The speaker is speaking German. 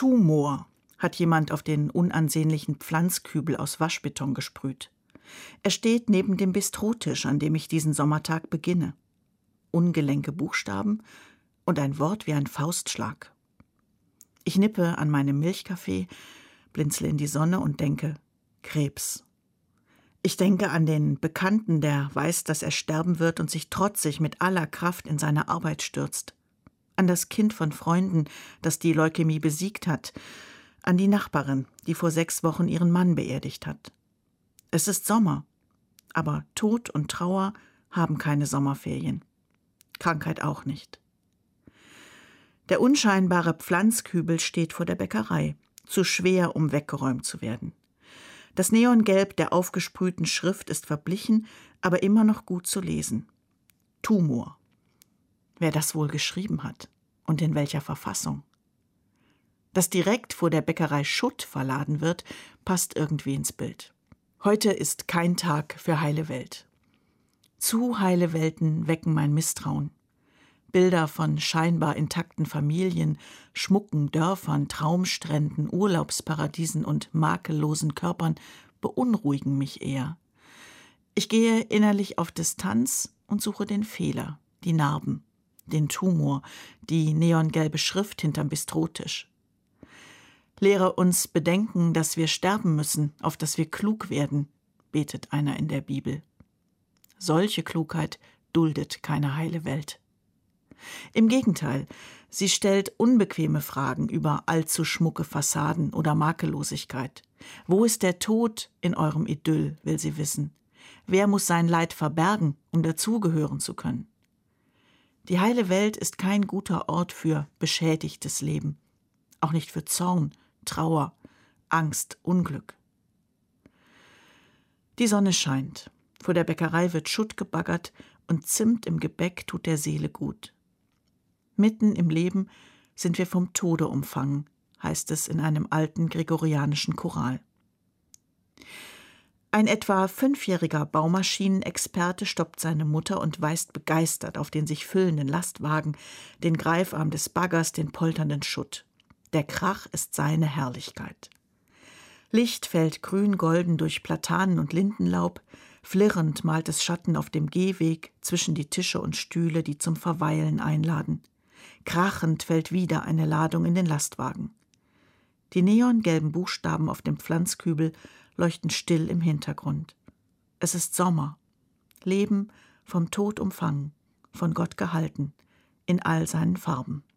Tumor hat jemand auf den unansehnlichen Pflanzkübel aus Waschbeton gesprüht. Er steht neben dem Bistrotisch, an dem ich diesen Sommertag beginne. Ungelenke Buchstaben und ein Wort wie ein Faustschlag. Ich nippe an meinem Milchkaffee, blinzle in die Sonne und denke: Krebs. Ich denke an den Bekannten, der weiß, dass er sterben wird und sich trotzig mit aller Kraft in seine Arbeit stürzt. An das Kind von Freunden, das die Leukämie besiegt hat. An die Nachbarin, die vor 6 Wochen ihren Mann beerdigt hat. Es ist Sommer, aber Tod und Trauer haben keine Sommerferien. Krankheit auch nicht. Der unscheinbare Pflanzkübel steht vor der Bäckerei, zu schwer, um weggeräumt zu werden. Das Neongelb der aufgesprühten Schrift ist verblichen, aber immer noch gut zu lesen. Tumor. Wer das wohl geschrieben hat und in welcher Verfassung? Dass direkt vor der Bäckerei Schutt verladen wird, passt irgendwie ins Bild. Heute ist kein Tag für heile Welt. Zu heile Welten wecken mein Misstrauen. Bilder von scheinbar intakten Familien, schmucken Dörfern, Traumstränden, Urlaubsparadiesen und makellosen Körpern beunruhigen mich eher. Ich gehe innerlich auf Distanz und suche den Fehler, die Narben, den Tumor, die neongelbe Schrift hinterm Bistrotisch. Lehre uns bedenken, dass wir sterben müssen, auf dass wir klug werden, betet einer in der Bibel. Solche Klugheit duldet keine heile Welt. Im Gegenteil, sie stellt unbequeme Fragen über allzu schmucke Fassaden oder Makellosigkeit. Wo ist der Tod in eurem Idyll, will sie wissen. Wer muss sein Leid verbergen, um dazugehören zu können? Die heile Welt ist kein guter Ort für beschädigtes Leben, auch nicht für Zorn, Trauer, Angst, Unglück. Die Sonne scheint, vor der Bäckerei wird Schutt gebaggert und Zimt im Gebäck tut der Seele gut. Mitten im Leben sind wir vom Tode umfangen, heißt es in einem alten gregorianischen Choral. Ein etwa 5-jähriger Baumaschinenexperte stoppt seine Mutter und weist begeistert auf den sich füllenden Lastwagen, den Greifarm des Baggers, den polternden Schutt. Der Krach ist seine Herrlichkeit. Licht fällt grün-golden durch Platanen und Lindenlaub, flirrend malt es Schatten auf dem Gehweg zwischen die Tische und Stühle, die zum Verweilen einladen. Krachend fällt wieder eine Ladung in den Lastwagen. Die neongelben Buchstaben auf dem Pflanzkübel leuchten still im Hintergrund. Es ist Sommer. Leben vom Tod umfangen, von Gott gehalten, in all seinen Farben.